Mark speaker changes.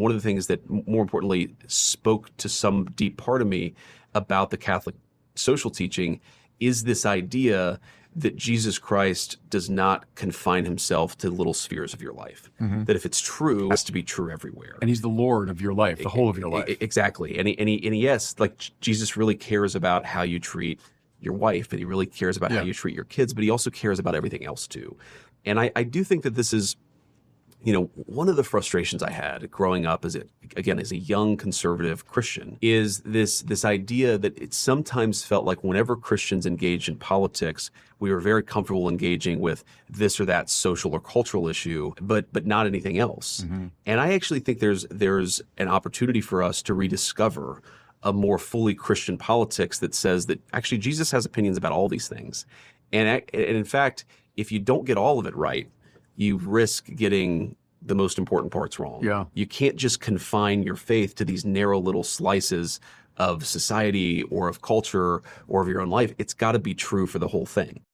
Speaker 1: one of the things that more importantly spoke to some deep part of me about the Catholic social teaching is this idea that Jesus Christ does not confine himself to little spheres of your life. That if it's true, it has to be true everywhere.
Speaker 2: And he's the Lord of your life, the whole of your life.
Speaker 1: Exactly. And yes, like Jesus really cares about how you treat your wife, and he really cares about how you treat your kids, but he also cares about everything else too. And I do think that this is, one of the frustrations I had growing up as a young conservative Christian is this idea that it sometimes felt like whenever Christians engaged in politics, we were very comfortable engaging with this or that social or cultural issue, but not anything else. And I actually think there's an opportunity for us to rediscover a more fully Christian politics that says that actually Jesus has opinions about all these things. And in fact, if you don't get all of it right, you risk getting the most important parts wrong.
Speaker 2: Yeah.
Speaker 1: You can't just confine your faith to these narrow little slices of society or of culture or of your own life. It's got to be true for the whole thing.